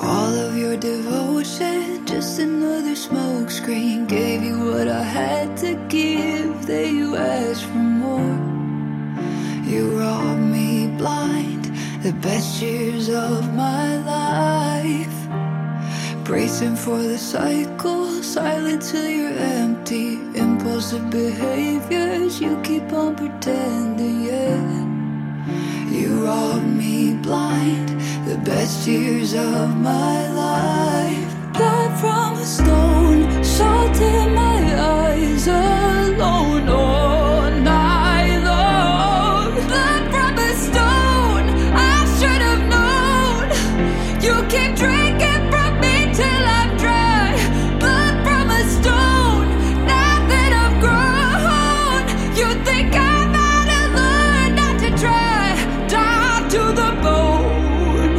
All of your devotion, just another smoke screen. Gave you what I had to give, then you asked for more. You robbed me blind, the best years of my life. Bracing for the cycle, silent till you're empty. Impulsive behaviors, you keep on pretending, yeah. You robbed me blind, the best years of my life. Blood from a stone, salt in my eyes, alone all night long. Blood from a stone, I should have known. You keep drinking from me till I'm dry. Blood from a stone, now that I've grown. You think I might have learned not to try. Down to the bone.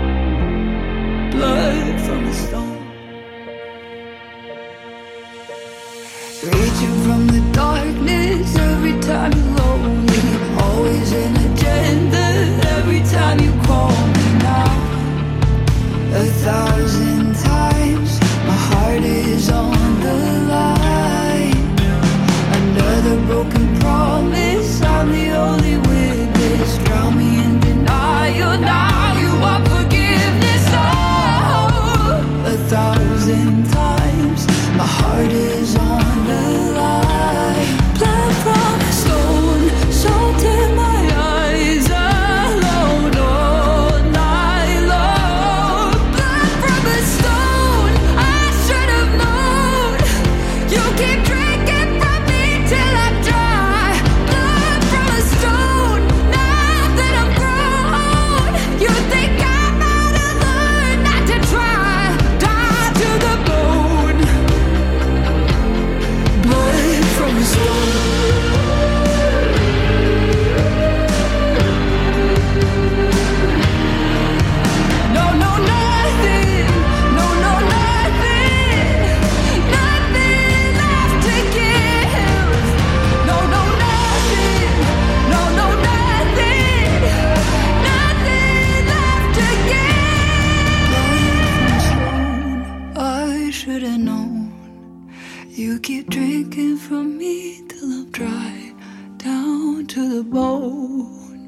Blood from a stone. Reaching from the darkness every time you're lonely. Always an agenda every time you call me now. 1,000 times my heart is on the line. Another broken promise, I'm the only witness. Drown me in denial, now you want forgiveness. Oh, 1,000 times my heart is on the line. Blood from a stone, salt in my eyes, alone all night long. Blood from a stone, I should have known. You keep drinking from me till I'm dry. Blood from a stone, now that I'm grown. You think I might have learned not to try. Die to the bone. Blood from a stone. No, no, nothing. No, no, nothing. Nothing left to give. No, no, nothing. No, no, nothing. Nothing left to give. I should have known. You keep drinking from me till I'm dry, down to the bone.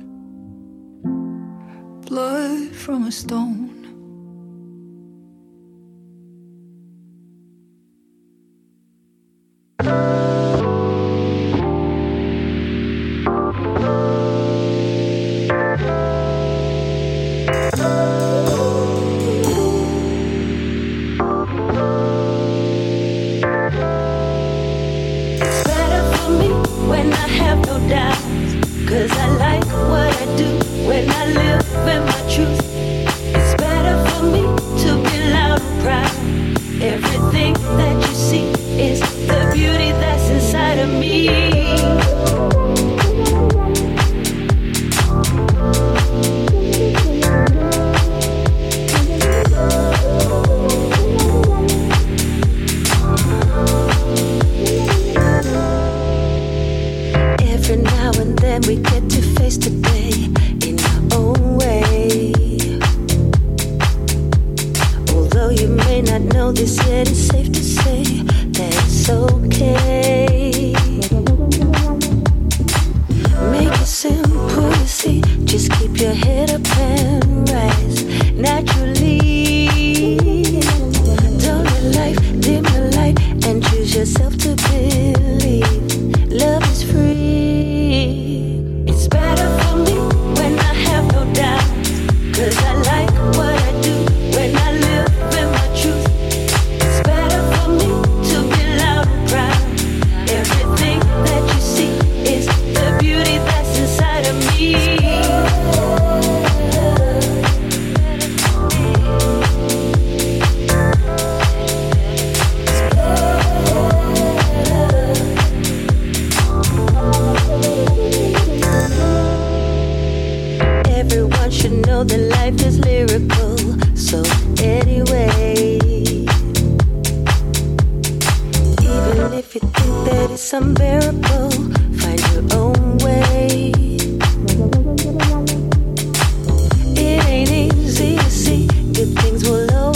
Blood from a stone. It's better for me when I have no doubts, 'cause I like what I do when I live in my truth. It's better for me to be loud and proud. Everything that you see is the beauty that's inside of me. Every now and then we get to face the day in our own way. Although you may not know this yet, it's safe to say that it's okay. Make it simple, you see. Just keep your head up and rise naturally. Don't let life dim the light and choose yourself to believe. Love is free. It's better for me when I have no doubt, 'cause I like what I do when I live in my truth. It's better for me to be loud and proud. Everything that you see is the beauty that's inside of me. Everyone should know that life is lyrical. So anyway, even if you think that it's unbearable, find your own way. It ain't easy to see good things will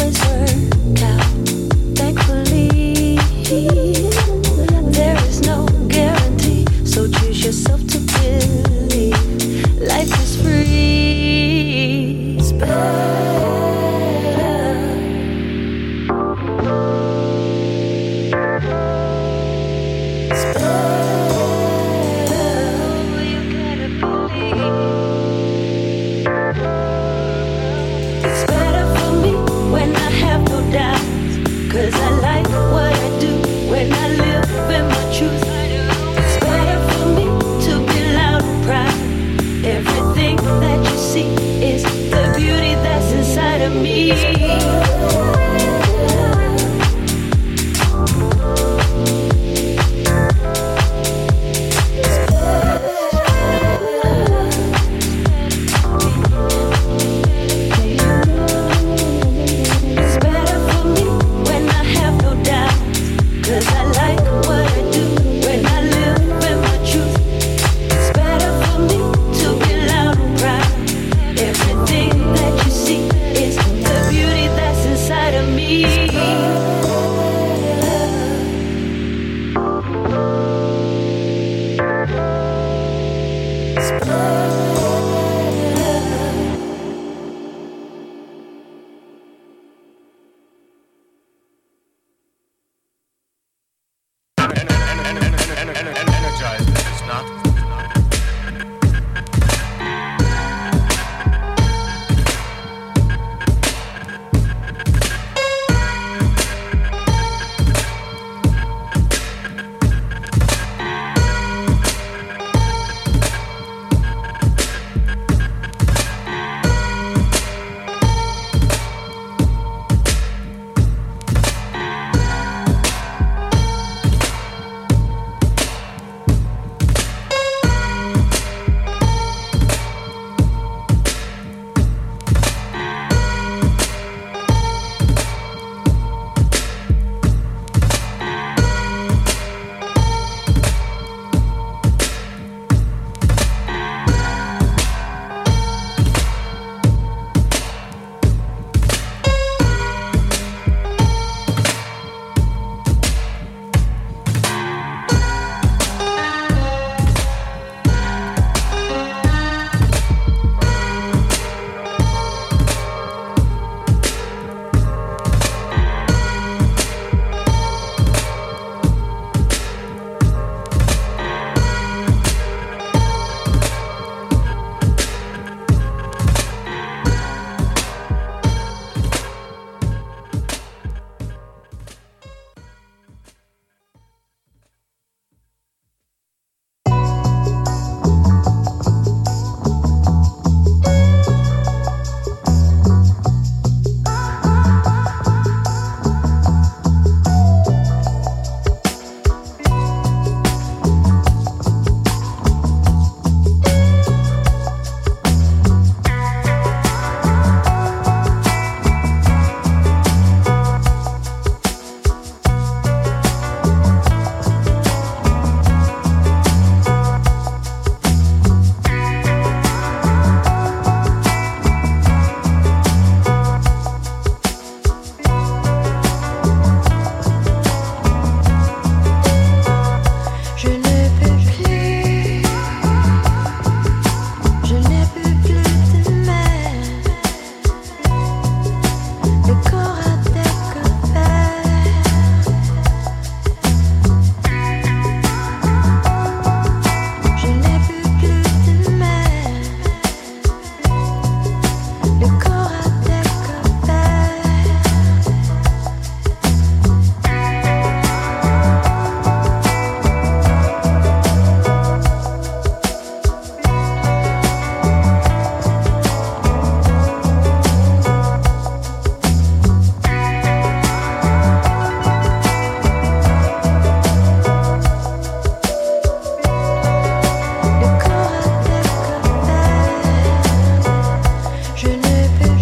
Je ne peux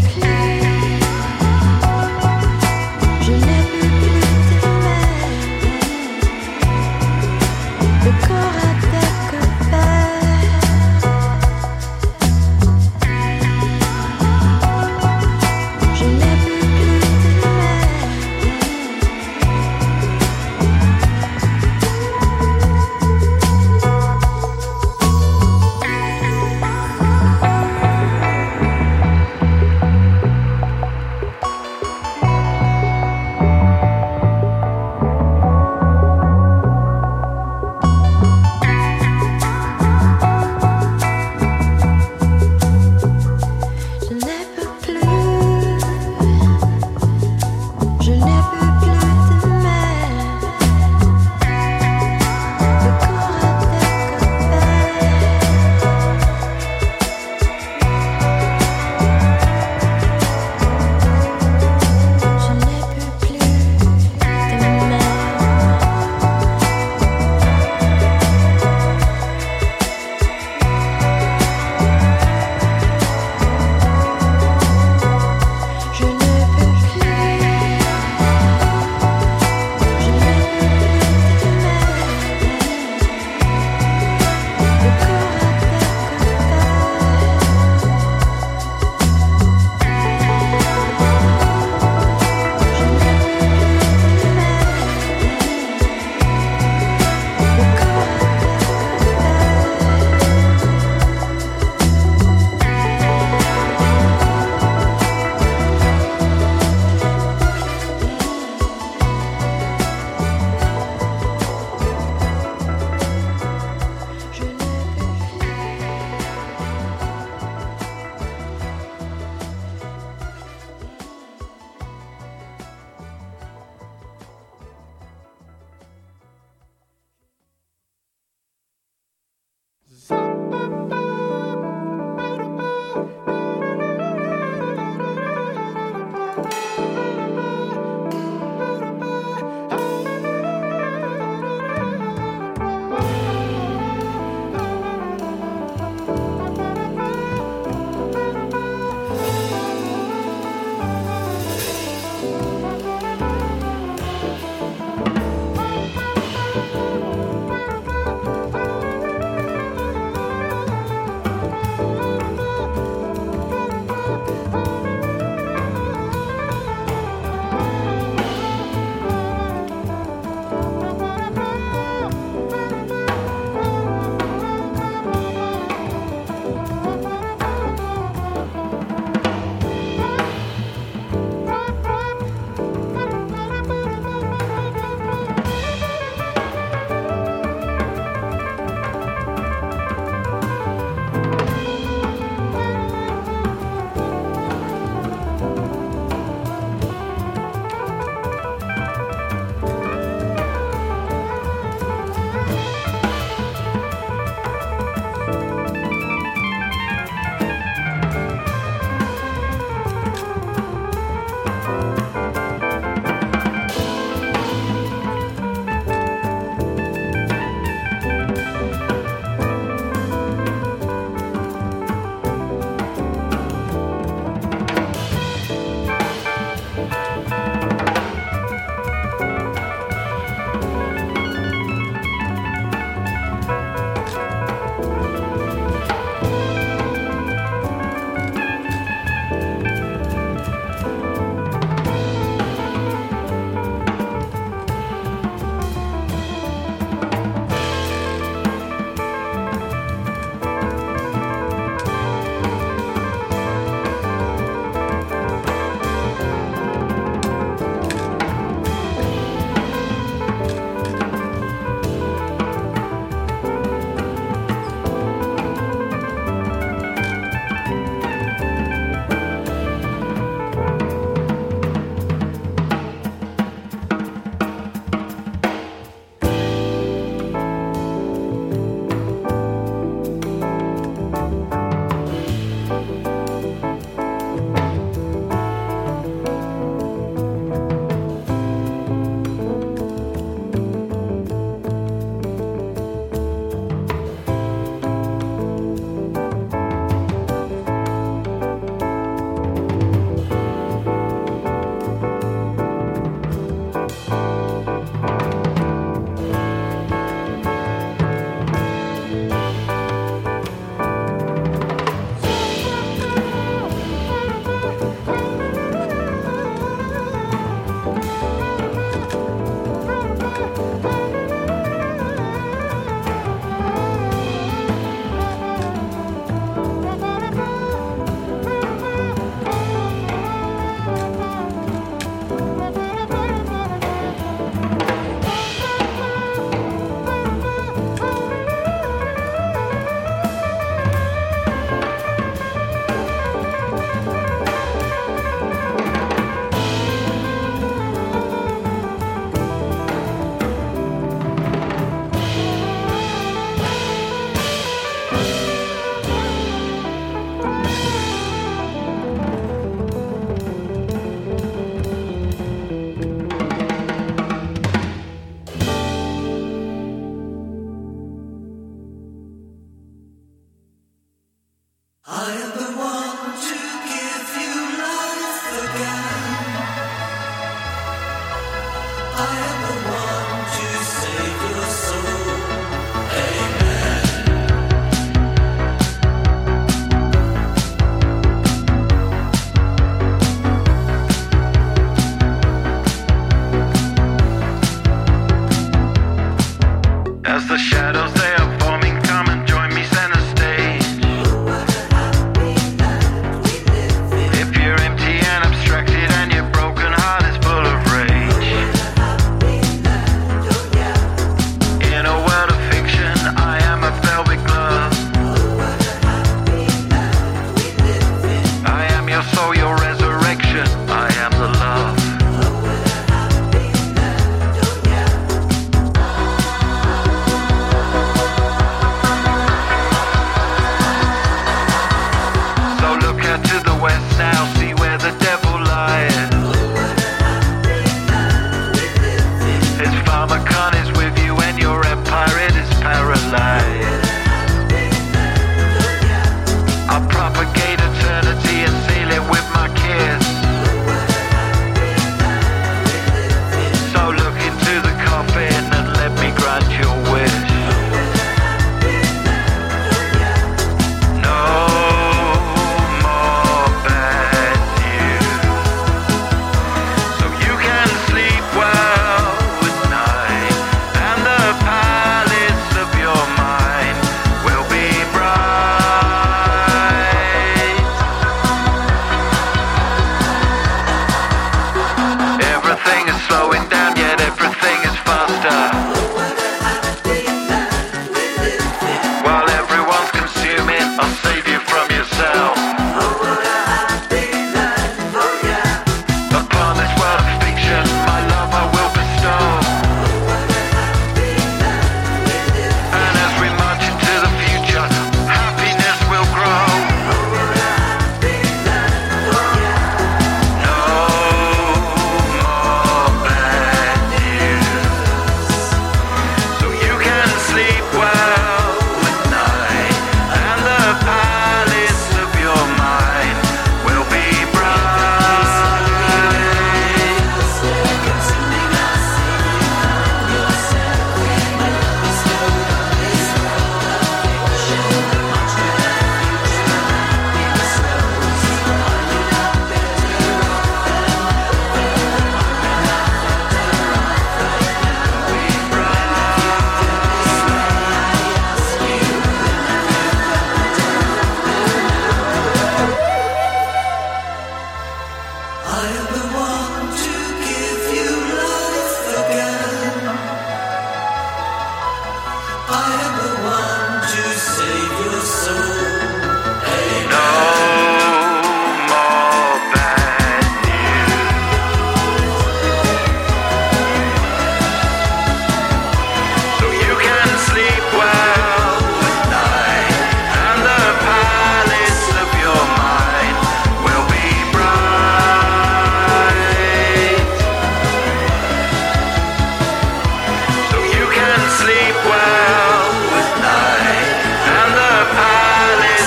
Sleep well at night, and the palace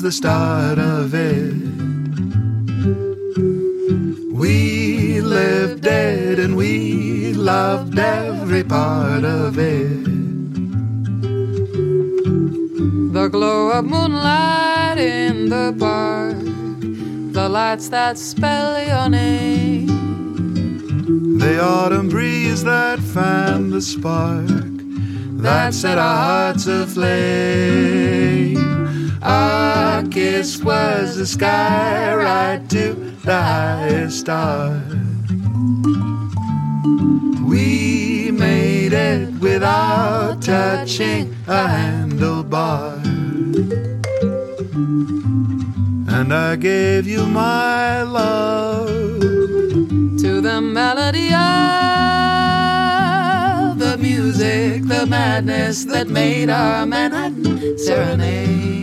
was the start of it. We lived it and we loved every part of it. The glow of moonlight in the park, the lights that spell your name, the autumn breeze that fanned the spark that set our hearts aflame. Our kiss was the sky right to the highest star. We made it without touching a handlebar. And I gave you my love to the melody of the music, the madness that made our Manhattan serenade.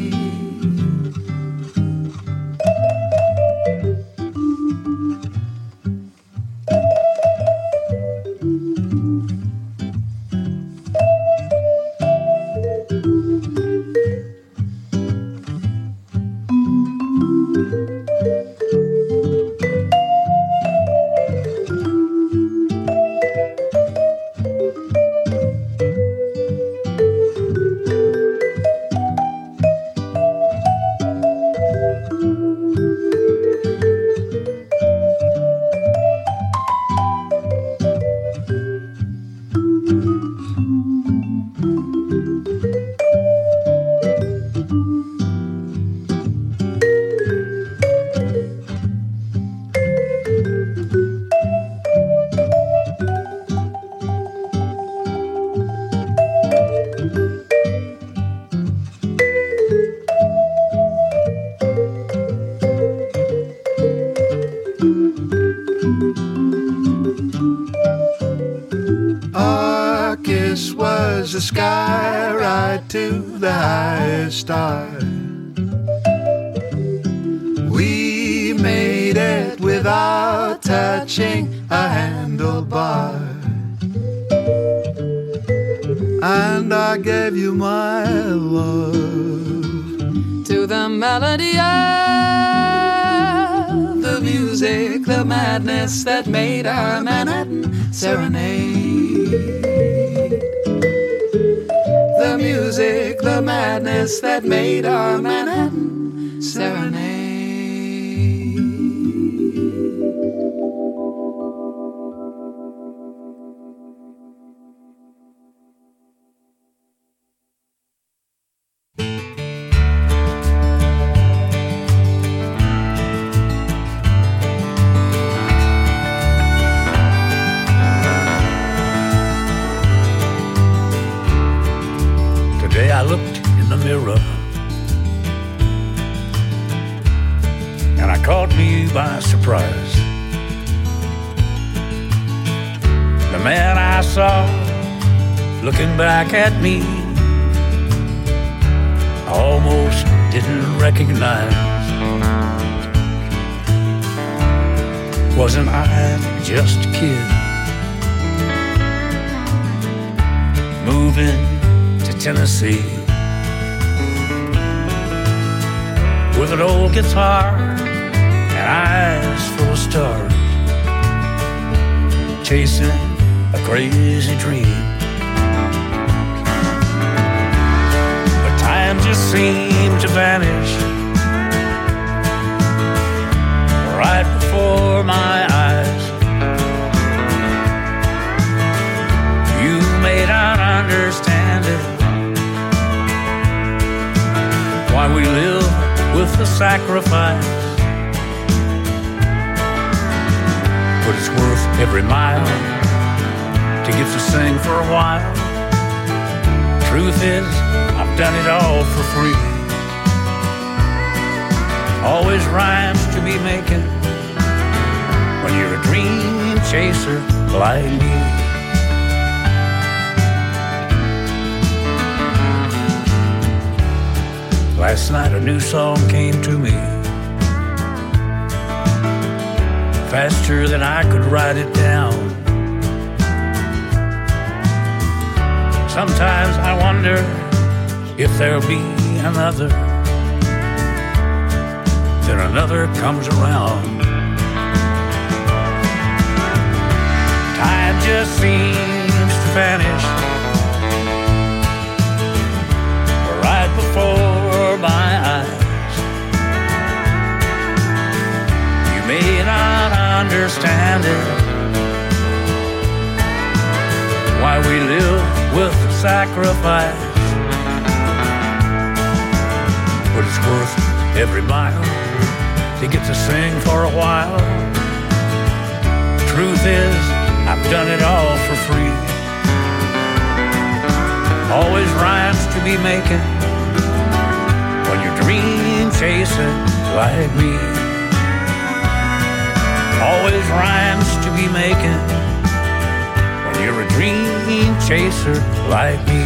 The sky right to the highest star. We made it without touching a handlebar. And I gave you my love to the melody of the music, the madness that made our Manhattan serenade. The music, the madness that made our Manhattan serenade. I looked in the mirror and I caught me by surprise. The man I saw looking back at me, I almost didn't recognize. Wasn't I just a kid moving to Tennessee with an old guitar and eyes full of stars, chasing a crazy dream? But time just seemed to vanish right before my eyes. You may not understand it, why we live with the sacrifice, but it's worth every mile to get to sing for a while. Truth is, I've done it all for free. Always rhymes to be making when you're a dream chaser like me. Last night a new song came to me, faster than I could write it down. Sometimes I wonder if there'll be another, another comes around. Time just seems to vanish right before my eyes. You may not understand it, why we live with sacrifice, but it's worth every mile to get to sing for a while. Truth is, I've done it all for free. Always rhymes to be making when you're dream chasing like me. Always rhymes to be making when you're a dream chaser like me.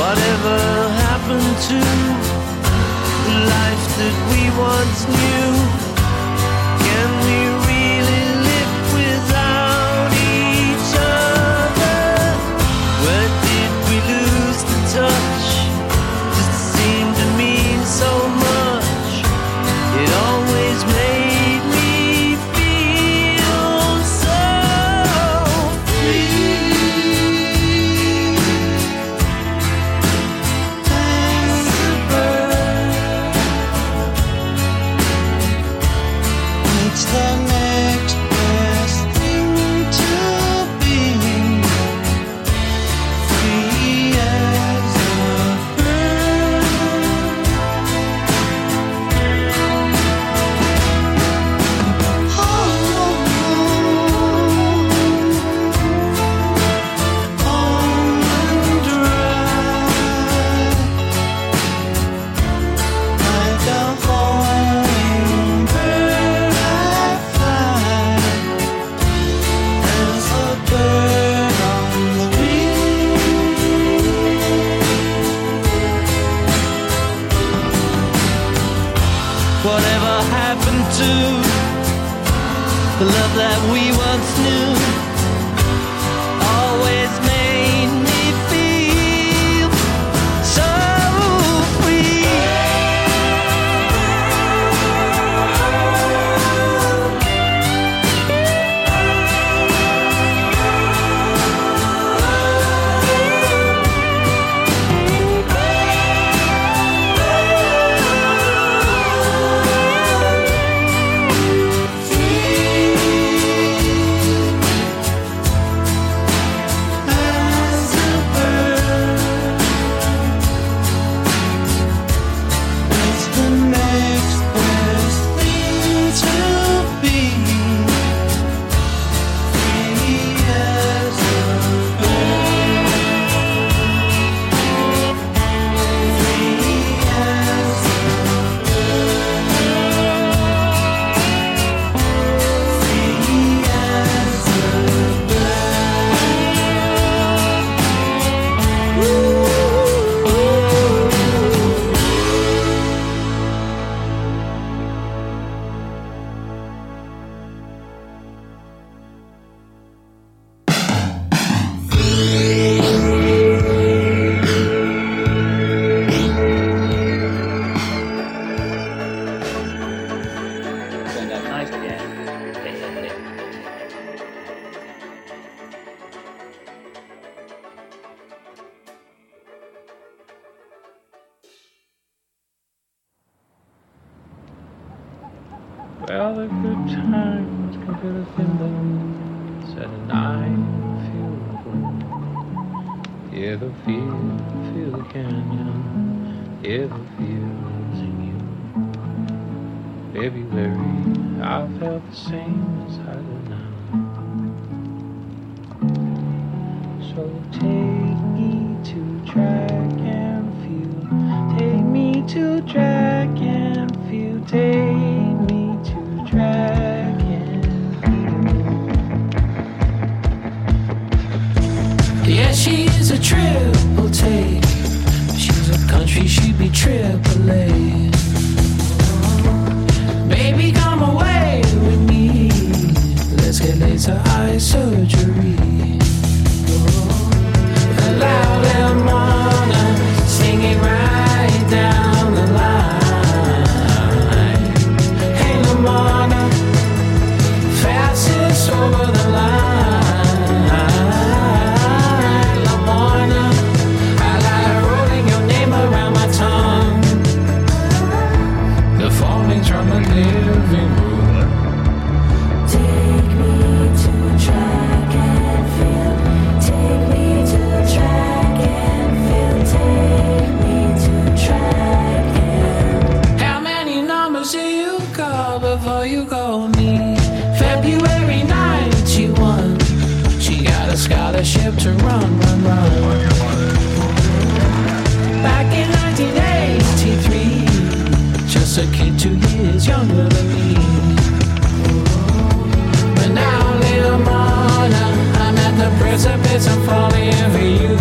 Whatever happened to the life that we once knew? Can we really live without each other? Where did we lose the touch? Does it seem to mean so much? It always made me feel so free. As a bird, it's the next best thing to being free as a bird. Whatever happened to the love that we once knew? Always made me feel so free. As a bird, it's the next best thing to being free as a bird. Free as a bird. Free as a Turned out nice again. Well, the good times can feel the timber, said and I feel the wind. Hear the feel the canyon, hear the feels in you. February, I felt the same as I do now. So take me to track and field, take me to track and field, take me to track and field. Yeah, she is a triple take. She's a country, she'd be triple A. Baby, come away with me. Let's get laser eye surgery. Allow them on, sing it right down the line. Hey, Lamona, fastest over the line. Lamona, I like rolling your name around my tongue. The fallings from the living room. Take me to track and field. Take me to track and field. Take me to track and. How many numbers do you call before you call me? February 91. She got a scholarship to run. Back in 1983, just a kid 2 years younger than me. But now, little Mona, I'm at the precipice of falling for you.